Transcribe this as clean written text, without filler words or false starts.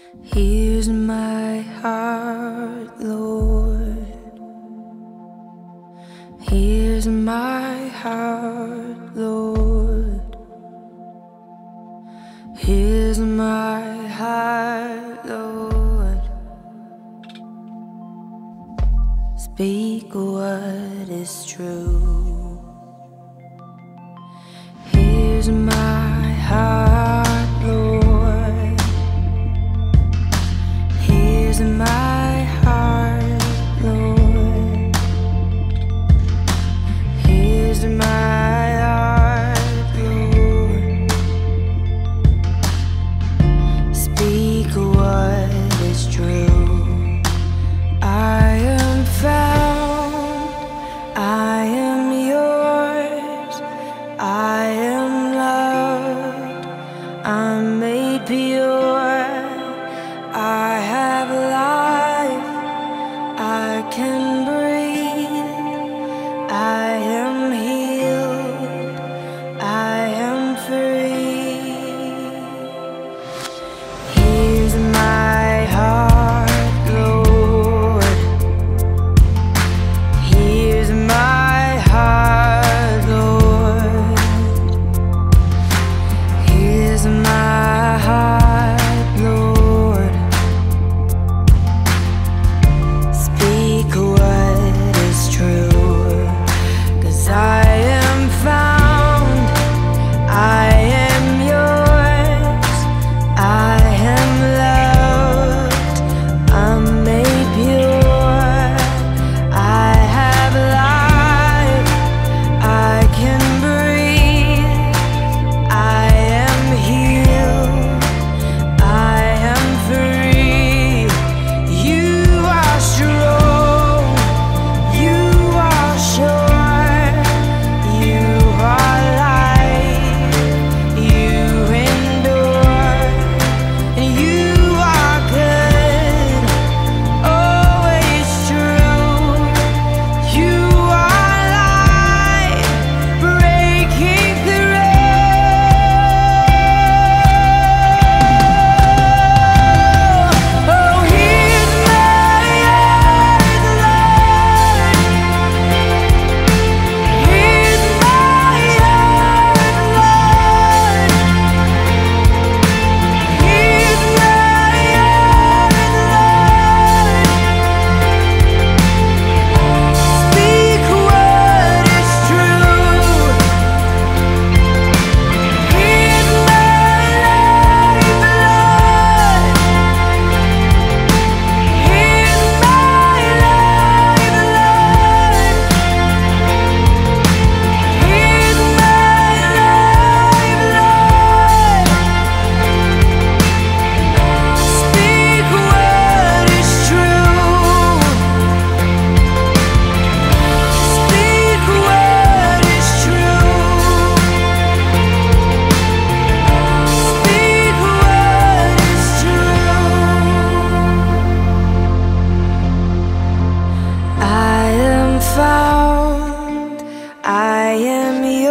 Here's my heart, Lord. Here's my heart, Lord. Here's my heart, Lord. Speak what is true. Here's my heart, Lord. Here's my heart, Lord. Here's my heart, Lord. Speak what is true. I am found, I am yours, I am loved, I'm made pure, I have life, I can breathe, I am healed, I am free. Here's my heart, Lord. Here's my heart, Lord. Here's my heart, Lord. Speak what is true, 'cause I am found, I am yours, I am loved, I'm made pure, I have life, I can breathe, I am healed, I am free. You are strong, you are sure, you are light, you endure, and you are good, always true. You are light, breaking through. Oh, here's my heart, Lord. Here's my heart, Lord. Here's my heart, Lord. Speak what is true. Here's my life, Lord. Here's my life, Lord. Here's my life, Lord. Speak what is true. Speak what is true. Speak what is true. I am found, I am